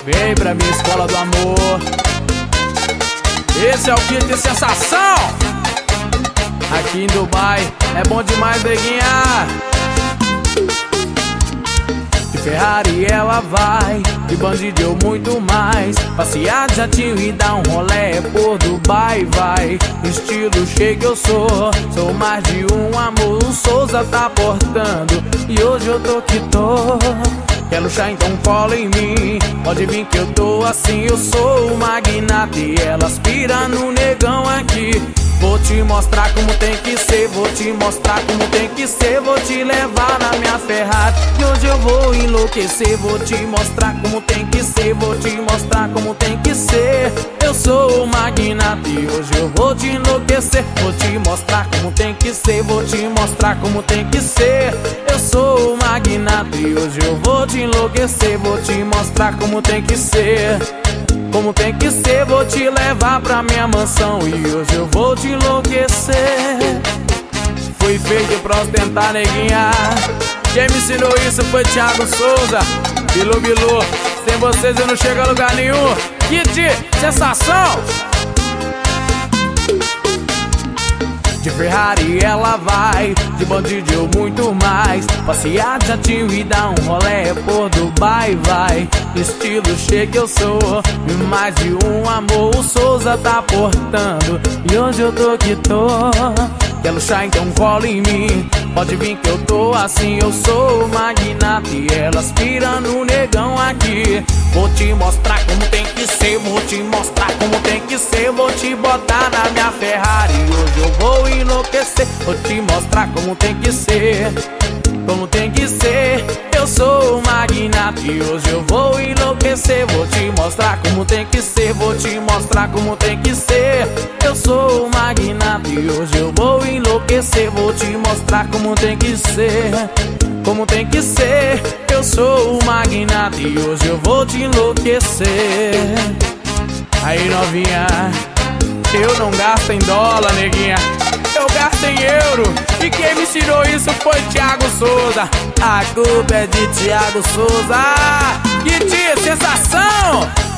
Vem pra minha escola do amor. Esse é o kit de sensação. Aqui em Dubai é bom demais, neguinha. De Ferrari ela vai, de bandido eu muito mais. Passear de jatinho e dar um rolé por Dubai vai. Estilo shake eu sou mais de um amor. O Souza tá portando e hoje eu tô que tô. Quer luxar então cola em mim, pode vir que eu tô assim. Eu sou o magnata e ela aspira no negão aqui. Vou te mostrar como tem que ser, vou te mostrar como tem que ser. Vou te levar na minha Ferrari e hoje eu vou enlouquecer. Vou te mostrar como tem que ser, vou te mostrar como tem que ser. Eu sou o magnata e hoje eu vou te enlouquecer. Vou te mostrar como tem que ser, vou te mostrar como tem que ser. Eu sou o magnata e hoje eu vou te enlouquecer. Vou te mostrar como tem que ser. Como tem que ser, vou te levar pra minha mansão e hoje eu vou te enlouquecer. Fui feito pra ostentar, neguinha. Quem me ensinou isso foi Thiago Souza. Bilu Bilu, sem vocês eu não chego a lugar nenhum. Kit sensação. De Ferrari ela vai, de bandido eu muito mais. Passear de jatinho e dar um rolé por Dubai vai. Estilo shake eu sou, e mais de um amor. O Souza tá portando e hoje eu tô que tô. Quer luxar então cola em mim, pode vir que eu tô assim. Eu sou o magnata e ela aspira no negão aqui. Vou te mostrar como tem que ser, vou te mostrar como tem que ser. Vou te botar na minha Ferrari, hoje eu vou enlouquecer. Vou te mostrar como tem que ser, como tem que ser. Eu sou o magnata e hoje eu vou enlouquecer. Vou te mostrar como tem que ser, vou te mostrar como tem que ser. Eu sou o magnata e hoje eu vou enlouquecer. Vou te mostrar como tem que ser, como tem que ser. Eu sou o magnata e hoje eu vou te enlouquecer. Aí novinha, eu não gasto em dólar, neguinha, eu gasto em euro. E quem me ensinou isso foi Thiago Souza. A culpa é de Thiago Souza. Que dia, sensação!